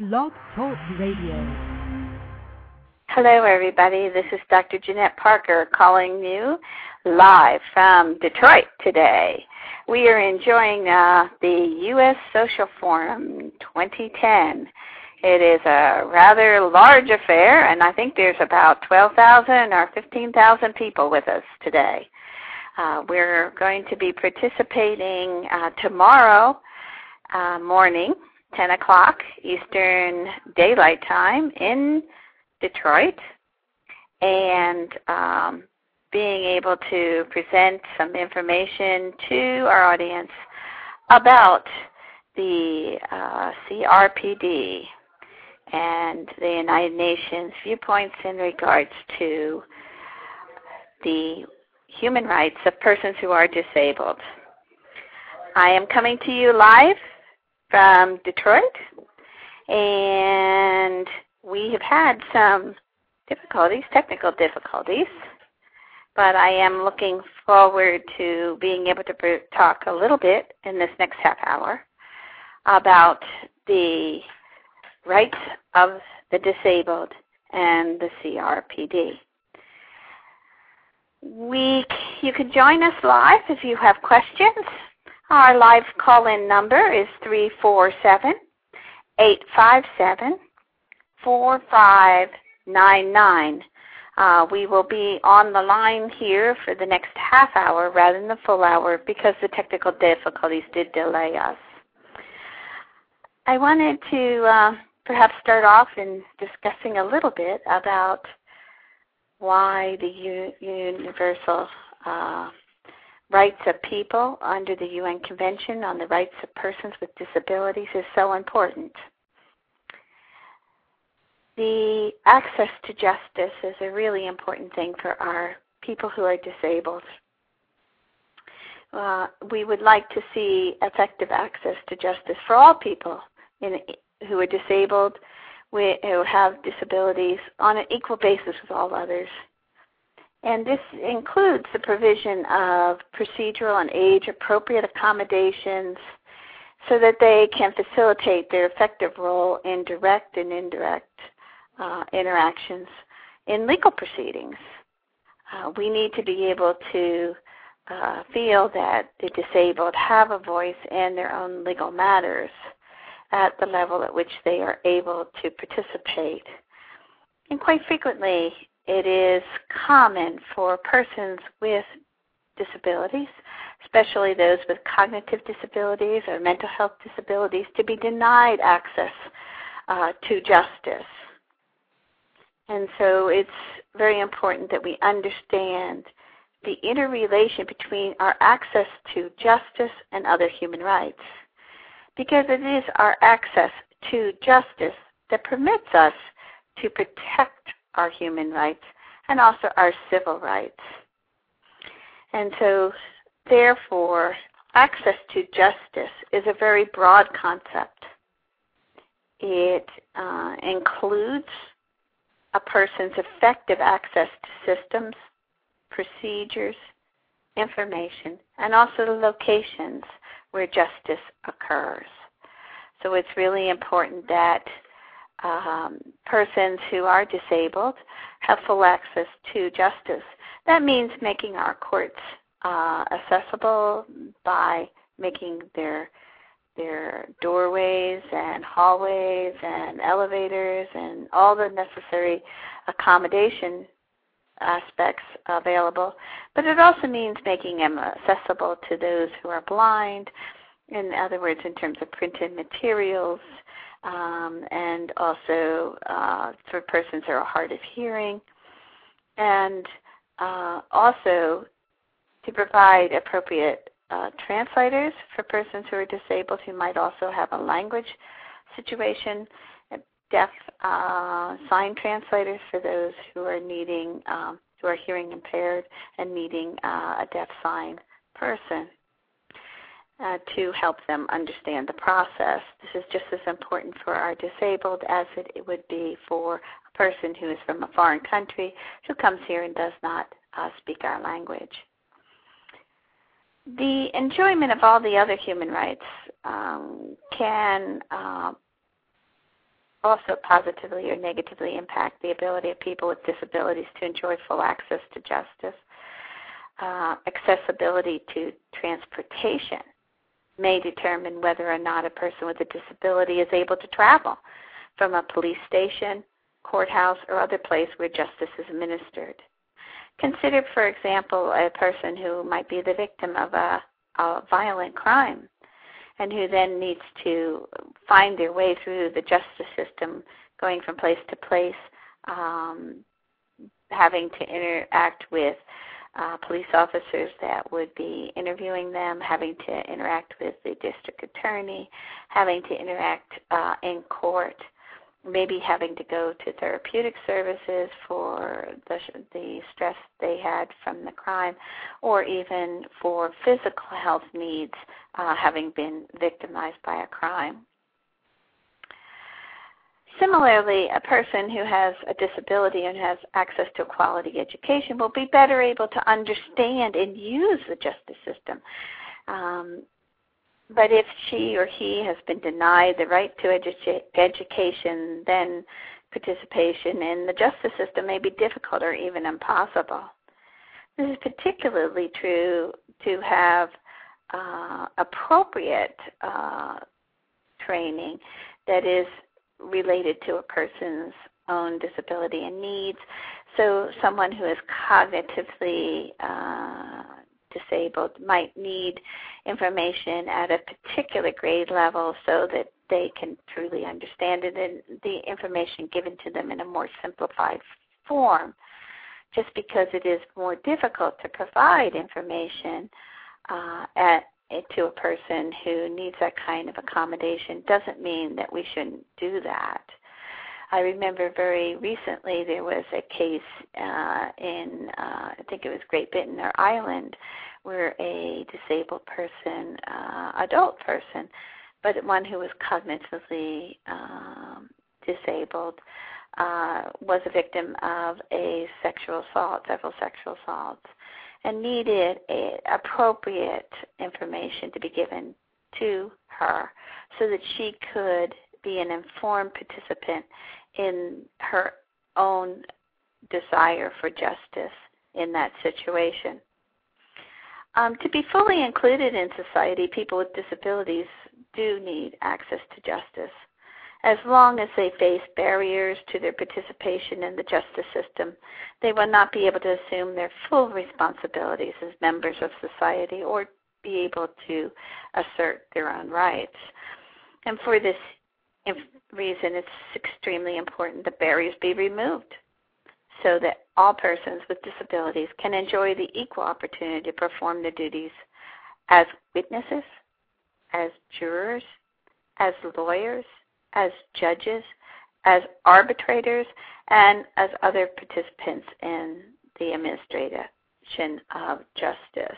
Blog Talk Radio. Hello, everybody. This is Dr. Jeanette Parker calling you live from Detroit today. We are enjoying the U.S. Social Forum 2010. It is a rather large affair, and I think there's about 12,000 or 15,000 people with us today. We're going to be participating tomorrow morning, 10 o'clock Eastern Daylight Time in Detroit, and being able to present some information to our audience about the CRPD and the United Nations viewpoints in regards to the human rights of persons who are disabled. I am coming to you live from Detroit, and we have had some technical difficulties, but I am looking forward to being able to talk a little bit in this next half hour about the rights of the disabled and the CRPD. You can join us live if you have questions. Our live call-in number is 347-857-4599. We will be on the line here for the next half hour rather than the full hour because the technical difficulties did delay us. I wanted to perhaps start off in discussing a little bit about why the universal rights of people under the UN Convention on the Rights of Persons with Disabilities is so important. The access to justice is a really important thing for our people who are disabled. We would like to see effective access to justice for all people who are disabled, who have disabilities on an equal basis with all others. And this includes the provision of procedural and age-appropriate accommodations so that they can facilitate their effective role in direct and indirect interactions in legal proceedings. We need to be able to feel that the disabled have a voice in their own legal matters at the level at which they are able to participate. And quite frequently, it is common for persons with disabilities, especially those with cognitive disabilities or mental health disabilities, to be denied access to justice. And so it's very important that we understand the interrelation between our access to justice and other human rights, because it is our access to justice that permits us to protect our human rights and also our civil rights. And so, therefore, access to justice is a very broad concept. It includes a person's effective access to systems, procedures, information, and also the locations where justice occurs. So it's really important that persons who are disabled have full access to justice. That means making our courts accessible by making their doorways and hallways and elevators and all the necessary accommodation aspects available. But it also means making them accessible to those who are blind, in other words, in terms of printed materials, and also for persons who are hard of hearing, and also to provide appropriate translators for persons who are disabled who might also have a language situation, deaf sign translators for those who are needing, who are hearing impaired and needing a deaf sign person to help them understand the process. This is just as important for our disabled as it would be for a person who is from a foreign country who comes here and does not speak our language. The enjoyment of all the other human rights can also positively or negatively impact the ability of people with disabilities to enjoy full access to justice. Accessibility to transportation may determine whether or not a person with a disability is able to travel from a police station, courthouse, or other place where justice is administered. Consider, for example, a person who might be the victim of a violent crime and who then needs to find their way through the justice system, going from place to place, having to interact with police officers that would be interviewing them, having to interact with the district attorney, having to interact in court, maybe having to go to therapeutic services for the stress they had from the crime, or even for physical health needs, having been victimized by a crime. Similarly, a person who has a disability and has access to a quality education will be better able to understand and use the justice system. But if she or he has been denied the right to education, then participation in the justice system may be difficult or even impossible. This is particularly true to have appropriate training that is related to a person's own disability and needs. So someone who is cognitively disabled might need information at a particular grade level so that they can truly understand it, and the information given to them in a more simplified form. Just because it is more difficult to provide information to a person who needs that kind of accommodation doesn't mean that we shouldn't do that. I remember very recently there was a case in, I think it was Great Britain or Ireland, where a disabled person, adult person, but one who was cognitively disabled, was a victim of a sexual assault, several sexual assaults, and needed appropriate information to be given to her so that she could be an informed participant in her own desire for justice in that situation. To be fully included in society, people with disabilities do need access to justice. As long as they face barriers to their participation in the justice system, they will not be able to assume their full responsibilities as members of society or be able to assert their own rights. And for this reason, it's extremely important that barriers be removed so that all persons with disabilities can enjoy the equal opportunity to perform their duties as witnesses, as jurors, as lawyers, as judges, as arbitrators, and as other participants in the administration of justice.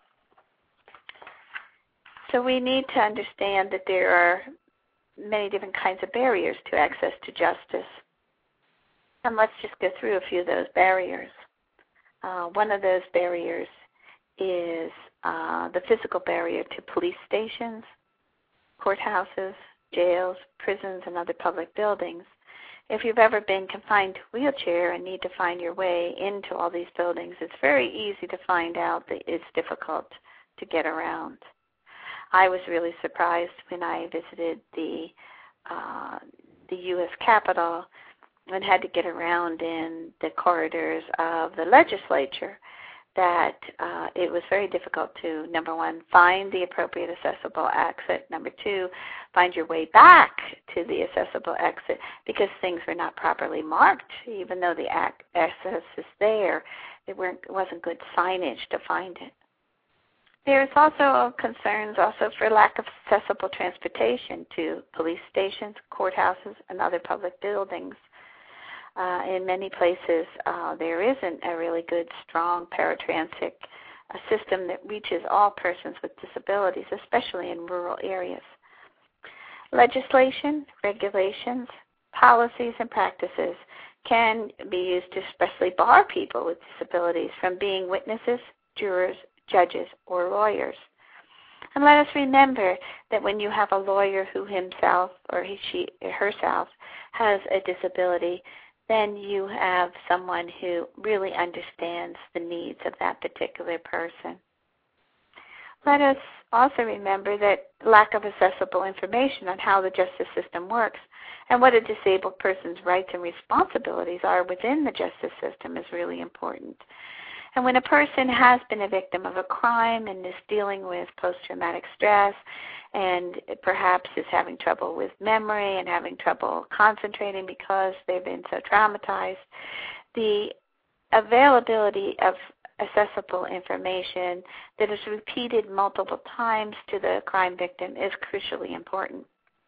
So we need to understand that there are many different kinds of barriers to access to justice. And let's just go through a few of those barriers. One of those barriers is the physical barrier to police stations, courthouses, jails, prisons, and other public buildings. If you've ever been confined to a wheelchair and need to find your way into all these buildings, it's very easy to find out that it's difficult to get around. I was really surprised when I visited the U.S. Capitol and had to get around in the corridors of the legislature that it was very difficult to, number one, find the appropriate accessible exit, number two, find your way back to the accessible exit because things were not properly marked. Even though the access is there, it wasn't good signage to find it. There's also concerns for lack of accessible transportation to police stations, courthouses, and other public buildings. In many places, there isn't a really good, strong paratransit system that reaches all persons with disabilities, especially in rural areas. Legislation, regulations, policies, and practices can be used to especially bar people with disabilities from being witnesses, jurors, judges, or lawyers. And let us remember that when you have a lawyer who himself or herself has a disability, then you have someone who really understands the needs of that particular person. Let us also remember that lack of accessible information on how the justice system works and what a disabled person's rights and responsibilities are within the justice system is really important. And when a person has been a victim of a crime and is dealing with post-traumatic stress and perhaps is having trouble with memory and having trouble concentrating because they've been so traumatized, the availability of accessible information that is repeated multiple times to the crime victim is crucially important.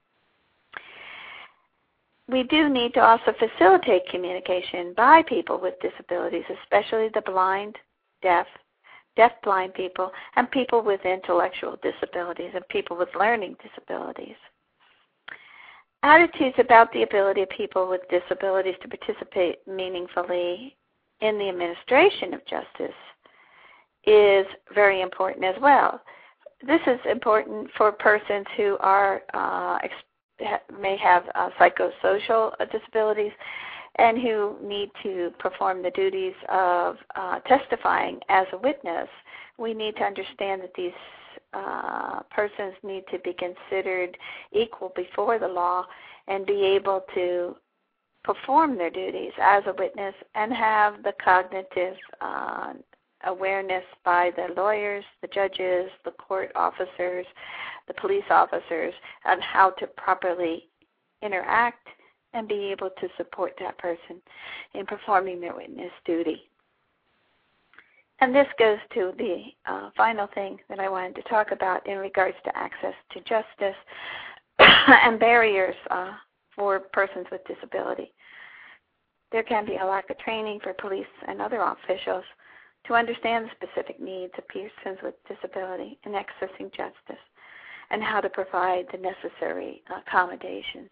We do need to also facilitate communication by people with disabilities, especially the blind, deaf-blind people, and people with intellectual disabilities and people with learning disabilities. Attitudes about the ability of people with disabilities to participate meaningfully in the administration of justice is very important as well. This is important for persons who are may have psychosocial disabilities and who need to perform the duties of testifying as a witness. We need to understand that these persons need to be considered equal before the law and be able to perform their duties as a witness and have the cognitive awareness by the lawyers, the judges, the court officers, the police officers on how to properly interact and be able to support that person in performing their witness duty. And this goes to the final thing that I wanted to talk about in regards to access to justice and barriers for persons with disability. There can be a lack of training for police and other officials to understand the specific needs of persons with disability in accessing justice and how to provide the necessary accommodations.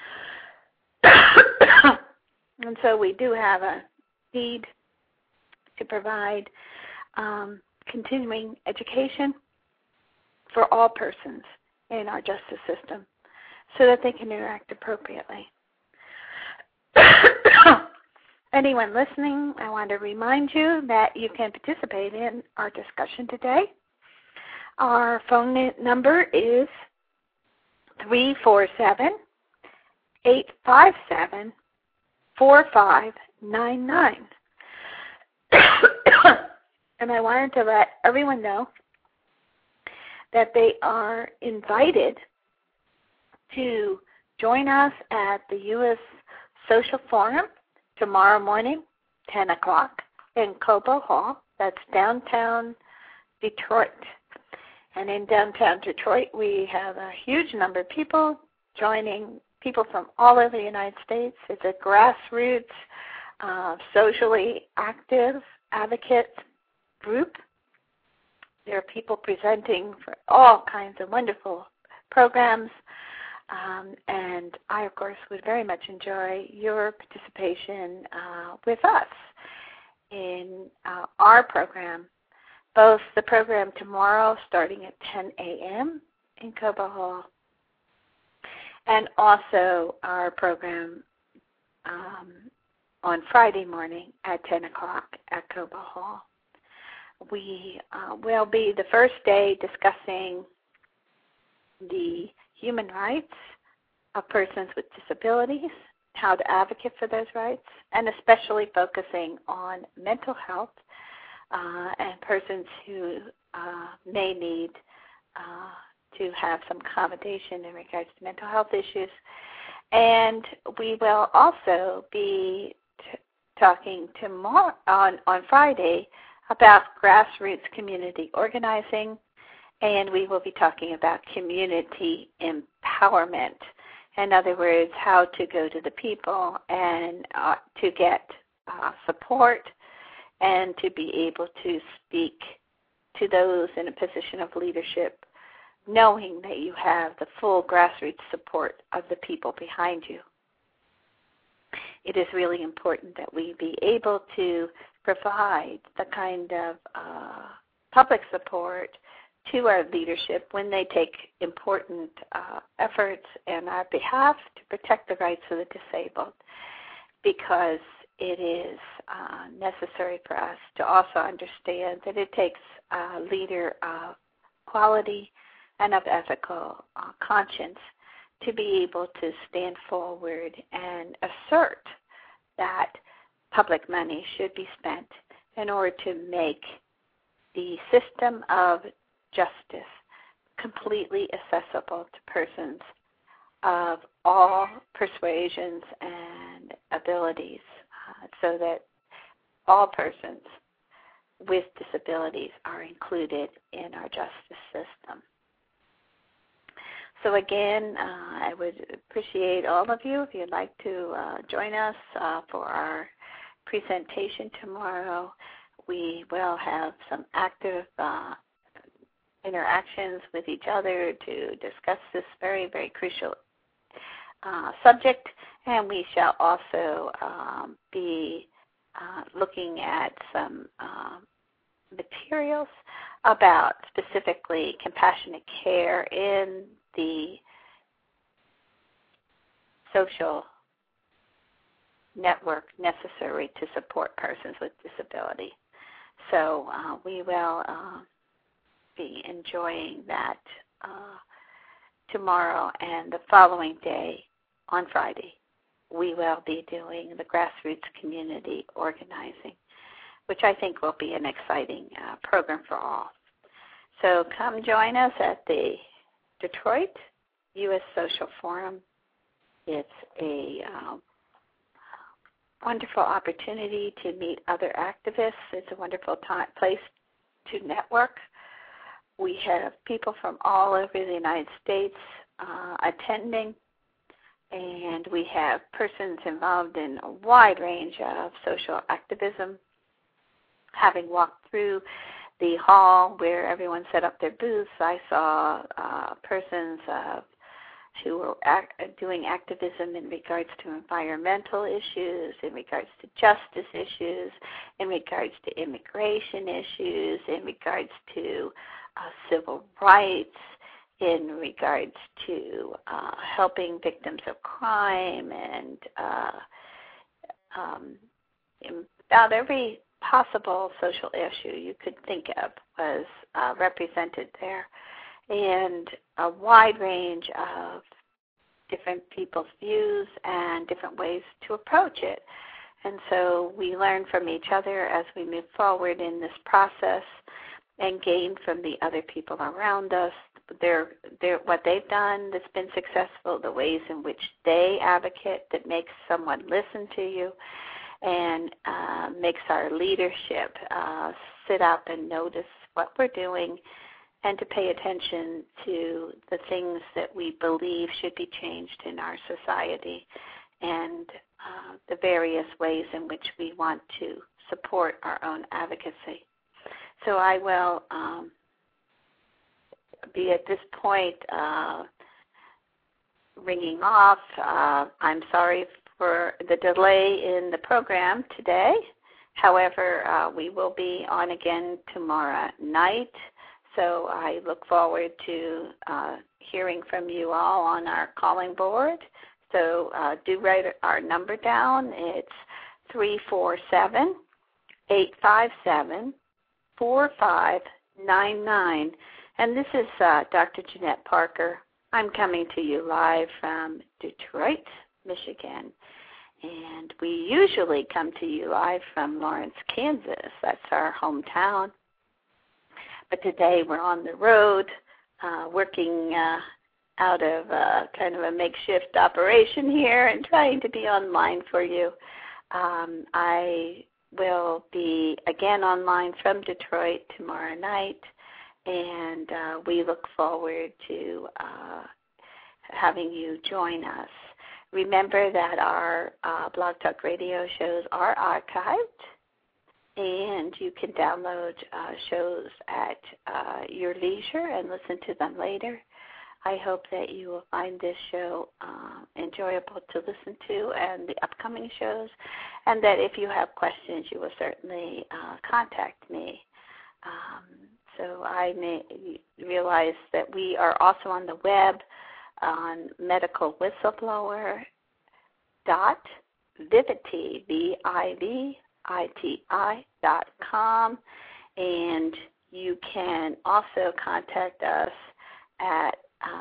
And so we do have a need to provide continuing education for all persons in our justice system so that they can interact appropriately. Anyone listening, I want to remind you that you can participate in our discussion today. Our phone number is 347-857-4599. And I wanted to let everyone know that they are invited to join us at the U.S. Social Forum tomorrow morning, 10 o'clock, in Cobo Hall. That's downtown Detroit. And in downtown Detroit, we have a huge number of people joining, people from all over the United States. It's a grassroots, socially active advocate group. There are people presenting for all kinds of wonderful programs. And I, of course, would very much enjoy your participation with us in our program, both the program tomorrow starting at 10 a.m. in Cobo Hall and also our program on Friday morning at 10 o'clock at Cobo Hall. We will be the first day discussing the human rights of persons with disabilities, how to advocate for those rights, and especially focusing on mental health and persons who may need to have some accommodation in regards to mental health issues. And we will also be talking tomorrow on Friday about grassroots community organizing, and we will be talking about community empowerment. In other words, how to go to the people and to get support and to be able to speak to those in a position of leadership, knowing that you have the full grassroots support of the people behind you. It is really important that we be able to provide the kind of public support to our leadership when they take important efforts on our behalf to protect the rights of the disabled, because it is necessary for us to also understand that it takes a leader of quality and of ethical conscience to be able to stand forward and assert that public money should be spent in order to make the system of justice completely accessible to persons of all persuasions and abilities, so that all persons with disabilities are included in our justice system. So again, I would appreciate all of you if you'd like to join us for our presentation tomorrow. We will have some active interactions with each other to discuss this very, very crucial subject, and we shall also be looking at some materials about specifically compassionate care in the social network necessary to support persons with disability. So we will be enjoying that tomorrow, and the following day, on Friday, we will be doing the grassroots community organizing, which I think will be an exciting program for all. So come join us at the Detroit U.S. Social Forum. It's a wonderful opportunity to meet other activists. It's a wonderful place to network. We have people from all over the United States attending, and we have persons involved in a wide range of social activism. Having walked through the hall where everyone set up their booths, I saw persons who were doing activism in regards to environmental issues, in regards to justice issues, in regards to immigration issues, in regards to civil rights, in regards to helping victims of crime, and about every possible social issue you could think of was represented there, and a wide range of different people's views and different ways to approach it. And so we learn from each other as we move forward in this process and gain from the other people around us, what they've done that's been successful, the ways in which they advocate that makes someone listen to you, and makes our leadership sit up and notice what we're doing and to pay attention to the things that we believe should be changed in our society, and the various ways in which we want to support our own advocacy. So I will be at this point ringing off. I'm sorry for the delay in the program today. However, we will be on again tomorrow night. So I look forward to hearing from you all on our calling board. So do write our number down. It's 347-857-4599. And this is Dr. Jeanette Parker. I'm coming to you live from Detroit, Michigan. And we usually come to you live from Lawrence, Kansas. That's our hometown. But today we're on the road working out of kind of a makeshift operation here and trying to be online for you. I will be again online from Detroit tomorrow night, and we look forward to having you join us. Remember that our Blog Talk Radio shows are archived, and you can download shows at your leisure and listen to them later. I hope that you will find this show enjoyable to listen to and the upcoming shows, and that if you have questions, you will certainly contact me. So I realize that we are also on the web on medicalwhistleblower.viviti.com, and you can also contact us at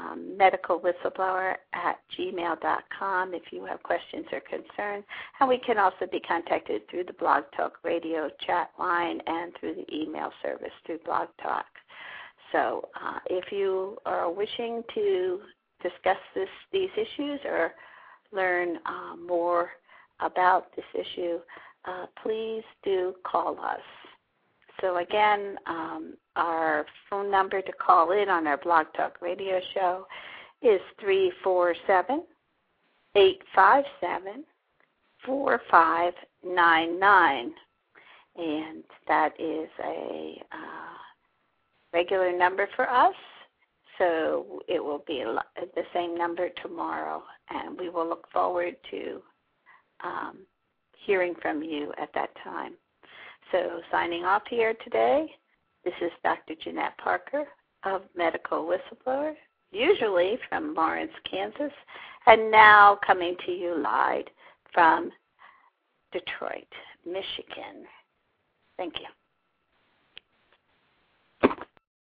medicalwhistleblower@gmail.com if you have questions or concerns. And we can also be contacted through the Blog Talk Radio chat line and through the email service through Blog Talk. So if you are wishing to discuss these issues or learn more about this issue, please do call us. So again, our phone number to call in on our Blog Talk Radio show is 347-857-4599. And that is a regular number for us. So it will be the same number tomorrow. And we will look forward to hearing from you at that time. So signing off here today, this is Dr. Jeanette Parker of Medical Whistleblower, usually from Lawrence, Kansas, and now coming to you live from Detroit, Michigan. Thank you.